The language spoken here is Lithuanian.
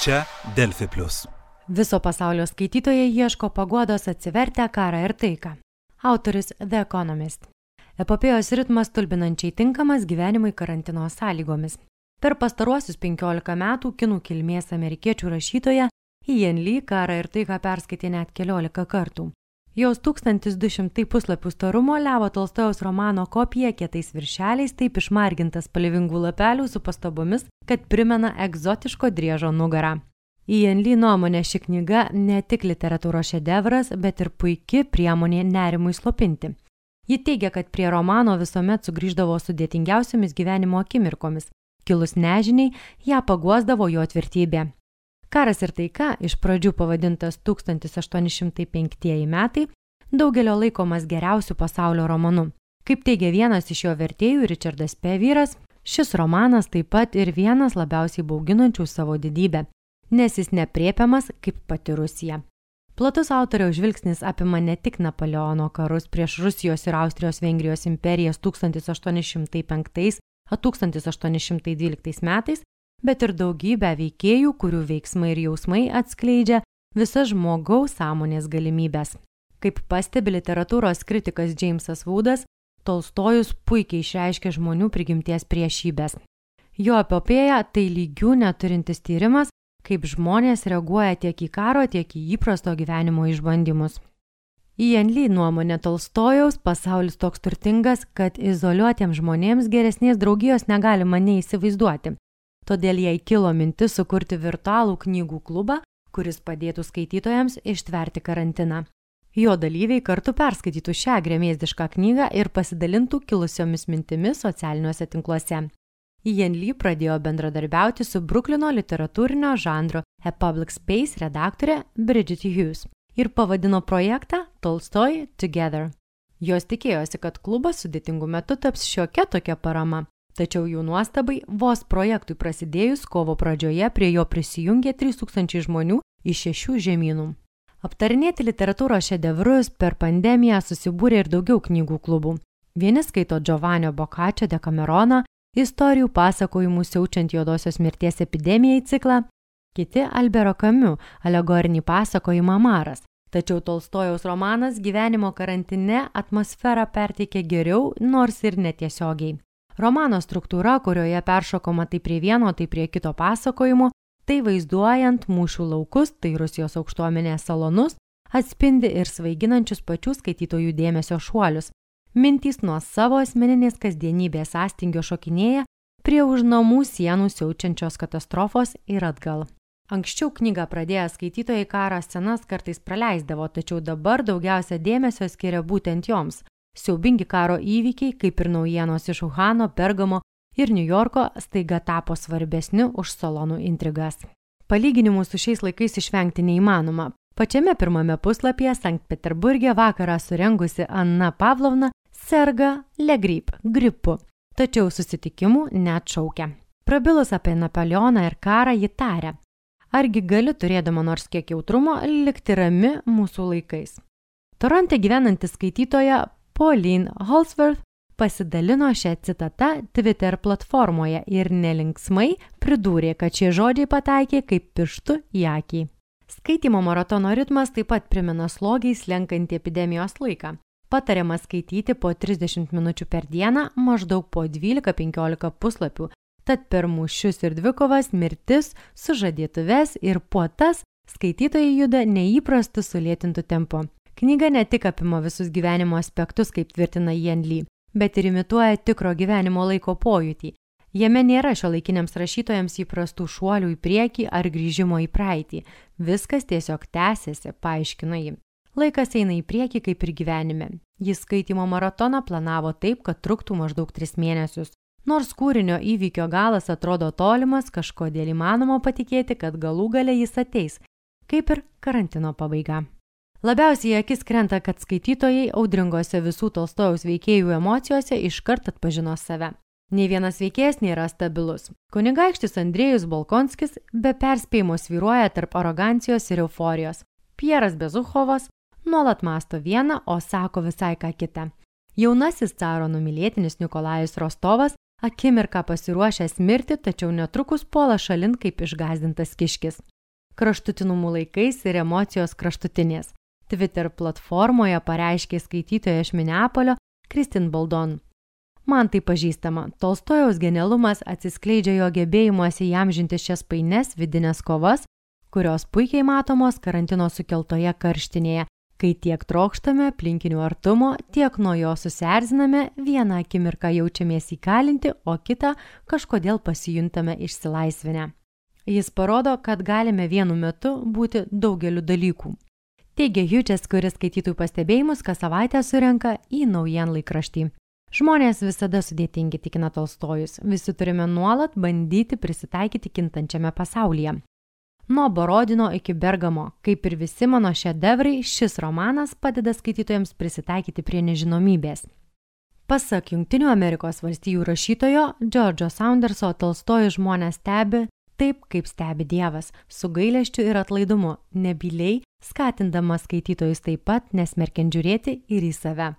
Čia Delfi Plus. Viso pasaulio skaitytojai ieško paguodos atsivertę Karą ir taiką. Autorius The Economist. Epopėjos ritmas stulbinančiai tinkamas gyvenimui karantino sąlygomis. Per pastaruosius 15 metų kinų kilmės amerikiečių rašytoja Ian Lee Karą ir taiką perskaitė net 14 kartų. Jos 1200 puslapių storumo Levo Tolstojaus romano kopija kietais viršeliais taip išmargintas spalvingų lapelių su pastabomis, kad primena egzotiško driežo nugarą. Ian Lee nuomonė ši knyga ne tik literatūros šedevras, bet ir puiki priemonė nerimui slopinti. Ji teigia, kad prie romano visuomet sugrįždavo sudėtingiausiomis gyvenimo akimirkomis. Kilus nežiniai, ją paguosdavo jo tvirtybė. Karas ir taika, iš pradžių pavadintas 1805 metai, daugelio laikomas geriausiu pasaulio romanu. Kaip teigia vienas iš jo vertėjų, Richardas P. Vyras, šis romanas taip pat ir vienas labiausiai bauginančių savo didybę, nes jis nepriepiamas kaip pati Rusija. Platus autoriaus žvilgsnis apima ne tik Napoleono karus prieš Rusijos ir Austrijos-Vengrijos imperijas 1805–1812 metais, bet ir daugybę veikėjų, kurių veiksmai ir jausmai atskleidžia visas žmogaus sąmonės galimybės. Kaip pastebi literatūros kritikas Jamesas Woodas, Tolstojus puikiai išreiškia žmonių prigimties priešybės. Jo epopėja tai lygių neturintis tyrimas, kaip žmonės reaguoja tiek į karo, tiek į įprasto gyvenimo išbandymus. Ian Lee nuomonė Tolstojaus pasaulis toks turtingas, kad izoliuotiems žmonėms geresnės draugijos negalima neįsivaizduoti. Todėl jai kilo mintis sukurti virtualų knygų klubą, kuris padėtų skaitytojams ištverti karantiną. Jo dalyviai kartu perskaitytų šią gremėzdišką knygą ir pasidalintų kilusiomis mintimis socialiniuose tinkluose. Ian Lee pradėjo bendradarbiauti su Bruklino literatūrinio žanro A Public Space redaktore Bridget Hughes ir pavadino projektą Tolstoy Together. Jos tikėjosi, kad klubas sudėtingu metu taps šiokia tokia parama. Tačiau jų nuostabai vos projektui prasidėjus kovo pradžioje prie jo prisijungė 3000 žmonių iš 6 žemynų. Aptarinėti literatūros šedevrus per pandemiją susibūrė ir daugiau knygų klubų. Vieni skaito Giovanni Boccaccio Decameroną, istorijų pasakojimų siaučiant juodosios mirties epidemijai ciklą, kiti Albero Camus alegorinį pasakojimą Maras. Tačiau Tolstojaus romanas gyvenimo karantine atmosferą perteikė geriau, nors ir netiesiogiai. Romano struktūra, kurioje peršokoma tai prie vieno, tai prie kito pasakojimo, tai vaizduojant mūšių laukus, tai Rusijos aukštuomenės salonus, atspindi ir svaiginančius pačių skaitytojų dėmesio šuolius. Mintys nuo savo asmeninės kasdienybės sąstingio šokinėja prie už namų sienų siaučiančios katastrofos ir atgal. Anksčiau knygą pradėję skaitytojai karo scenas kartais praleisdavo, tačiau dabar daugiausia dėmesio skiria būtent joms. Siaubingi karo įvykiai, kaip ir naujienos iš Uhano, Bergamo ir Niujorko, staiga tapo svarbesni už salonų intrigas. Palyginimų su šiais laikais išvengti neįmanoma. Pačiame pirmame puslapyje Sankt Peterburge vakarą surengusi Anna Pavlovna serga gripu, tačiau susitikimų neatšaukia. Prabilus apie Napoleoną ir karą ji taria: argi gali turėdama nors kiek jautrumo likti rami mūsų laikais. Toronte gyvenanti skaitytoja Pauline Holsworth pasidalino šią citatą Twitter platformoje ir nelinksmai pridūrė, kad šie žodžiai pataikė kaip pirštu į akį. Skaitymo maratono ritmas taip pat primena slogiai slenkantį epidemijos laiką. Patariama skaityti po 30 minučių per dieną, maždaug po 12–15 puslapių, tad per mūšius ir dvikovas, mirtis, sužadėtuves ir puotas skaitytojai juda neįprastu sulėtintu tempu. Knyga ne tik apima visus gyvenimo aspektus, kaip tvirtina Ian Lee, bet ir imituoja tikro gyvenimo laiko pojūtį. Jame nėra šiuolaikiniams rašytojams įprastų šuolių į priekį ar grįžimo į praeitį. Viskas tiesiog tęsiasi, paaiškina ji. Laikas eina į priekį kaip ir gyvenime. Jis skaitymo maratoną planavo taip, kad truktų maždaug 3 mėnesius. Nors kūrinio įvykio galas atrodo tolimas, kažkodėl įmanoma patikėti, kad galų gale jis ateis, kaip ir karantino pabaiga. Labiausiai akis krenta, kad skaitytojai audringose visų Tolstojaus veikėjų emocijose iškart atpažino save. Nei vienas veikėjas nėra stabilus. Kunigaikštis Andrėjus Bolkonskis be perspėjimo svyruoja tarp arogancijos ir euforijos. Pieras Bezuchovas nuolat mąsto vieną, o sako visai ką kitą. Jaunasis caro numylėtinis Nikolajus Rostovas akimirką pasiruošęs mirti, tačiau netrukus puola šalin kaip išgąsdintas kiškis. kraštutinumų laikais ir emocijos kraštutinės. Twitter platformoje pareiškė skaitytoja iš Mineapolio Kristin Baldon. Man tai pažįstama. Tolstojaus genialumas atsiskleidžia jo gebėjimuose įamžinti šias paines vidinės kovas, kurios puikiai matomos karantino sukeltoje karštinėje, kai tiek trokštame aplinkinių artumo, tiek nuo jo susierziname, vieną akimirką jaučiamės įkalinti, o kitą kažkodėl pasijuntame išsilaisvinę. Jis parodo, kad galime vienu metu būti daugeliu dalykų. Teigia Hughes, kuris skaitytojų pastebėjimus kas savaitę surenka į naujienlaikraštį. Žmonės visada sudėtingi, tikina Tolstojus. Visi turime nuolat bandyti prisitaikyti kintančiame pasaulyje. Nuo Borodino iki Bergamo, kaip ir visi mano šedevrai, šis romanas padeda skaitytojams prisitaikyti prie nežinomybės. Pasak Jungtinių Amerikos valstijų rašytojo George'o Saunderso, Tolstojus žmonės stebi taip, kaip stebi Dievas, su gailesčiu ir atlaidumu, nebyliai, skatindamas skaitytojus taip pat nesmerkiant žiūrėti ir į save.